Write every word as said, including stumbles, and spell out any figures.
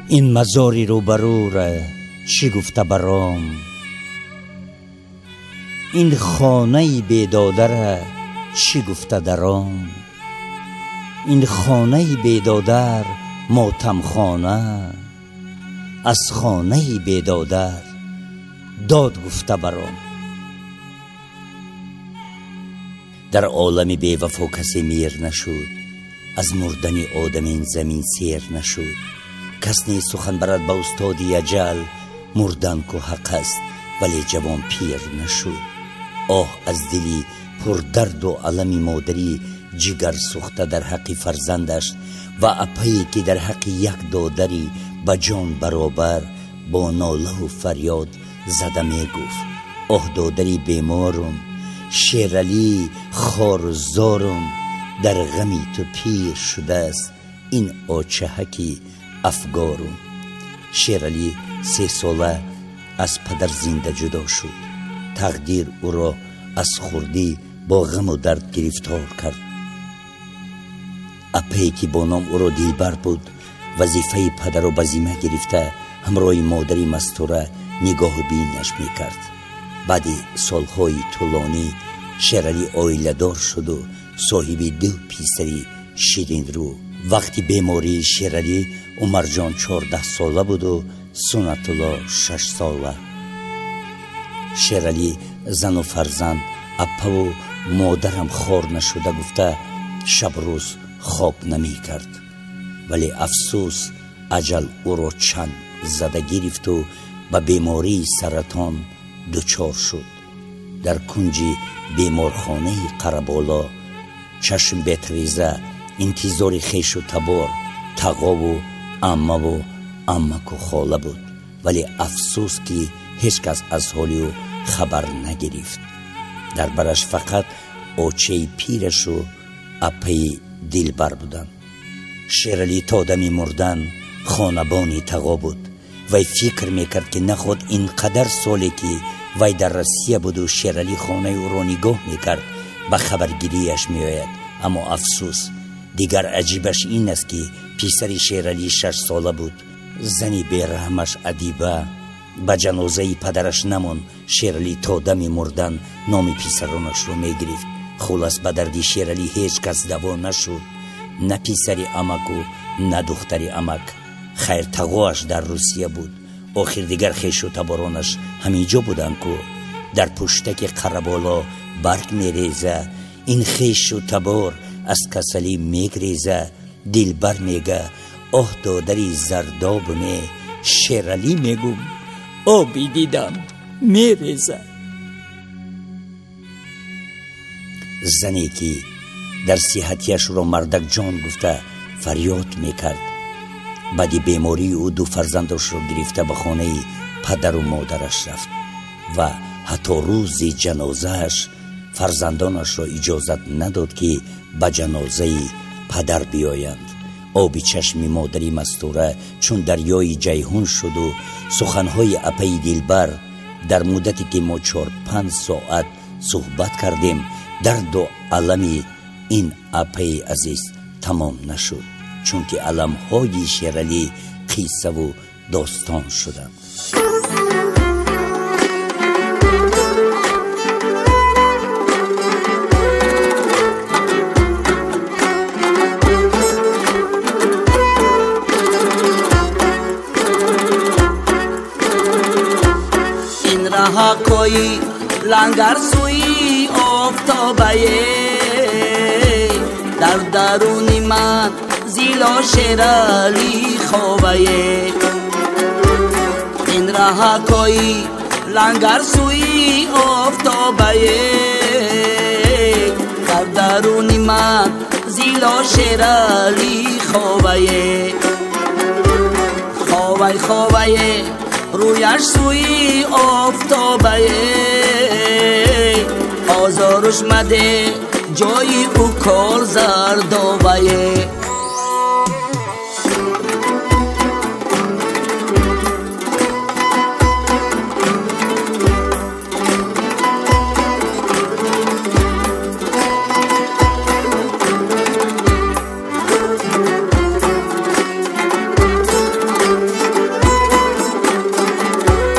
این مزاری روبرو را چی گفته برام؟ این خانه بیداده را چی گفته درام؟ این خانه بیدادر ماتم خانه، از خانه بیدادر داد گفته برام. در عالم بی وفا کسی میر نشد، از مردن آدم این زمین سیر نشد. کس نیست سخن برد با استادی اجل، مردن که حق است ولی جوان پیر نشد. آه از دلی پر درد و علم مادری، جگر سوخته در حق فرزندش و اپایی که در حق یک دادری با جان برابر با ناله و فریاد زده می گفت آه دادری بیمارم، شیرالی خار زارم، در غمی تو پیر شده است این آچهکی افگارم. شیرالی سه ساله از پدر زنده جدا شد. تقدیر او را از خردی با غم و درد گرفتار کرد. اپی که با نام او را دلبر بود، وظیفه پدر را به ذمه گرفته همراه مادری مستوره نگاه بینش می کرد. بعد سالهای طولانی شیرالی عائله دار شد و صاحب دو پسری شیرین رو. وقتی بیماری شیرالی عمر جان چهارده ساله بود و سنت الله شش ساله. شیرالی زن و فرزند اپا و مادرم خار نشده گفته شب روز خواب نمی کرد. ولی افسوس اجل او را چند زده گرفت و به بیماری سرطان دچار شد. در کنج بیمارخانه قره‌بالا چشم بیتریزه انتظار خیش و تبار تقا و عمه و عمک و خاله بود. ولی افسوس که هیچ کس از حالی او خبر نگرفت. در برش فقط آچه پیرش و اپی دلبر بودن. شیرالی تا دم مردن خانبانی تقا بود. وی فکر میکرد که نخود اینقدر سالی که وی در روسیه بود و شیرالی خانه او را نگاه میکرد به خبرگیریش میآید. اما افسوس دیگر عجیبش این است که پسر شیرالی شش ساله بود. زنی بیرحمش ادیبه به جنازه پدرش نمون. شیرالی تا دم مردن نام پسرانش رو میگرفت. خلاص به دردی شیرالی هیچ کس دوا نشد، نه پسری عمک و نه دختری عمک. خیر تقواش در روسیه بود. آخر دیگر خیش و تبارانش همینجا بودن که در پشتک قره‌بالا برگ میریزه. این خیش و تبار از کسلی میگریزه. دلبر میگه آه دادری زرداب می. شیرالی میگم آبی دیدم میریزه. زنی که در صحتیش را مردک جان گفته فریاد میکرد. بعد بیماری او دو فرزندش را گرفته به خانه پدر و مادرش رفت و حتی روز جنازهش فرزندانش را اجازت نداد که به جنازه پدر بیایند. آبی چشم مادری مستوره چون دریای جیهون شد و سخنهای اپی دلبر در مدتی که ما چهار پنج ساعت صحبت کردیم درد و علم این اپی عزیز تمام نشد، چون که علمهای شیرالی قصه و داستان شدند. این راه کوئی لنگر سوی آفتابه در درون من زیلا شیرالی خوابه. این راه کوئی لنگر سوی آفتابه در درون من زیلا شیرالی خوابه. خوابه خوابه رویش سوی آفتابه آزارش مده جای او کار زردابه.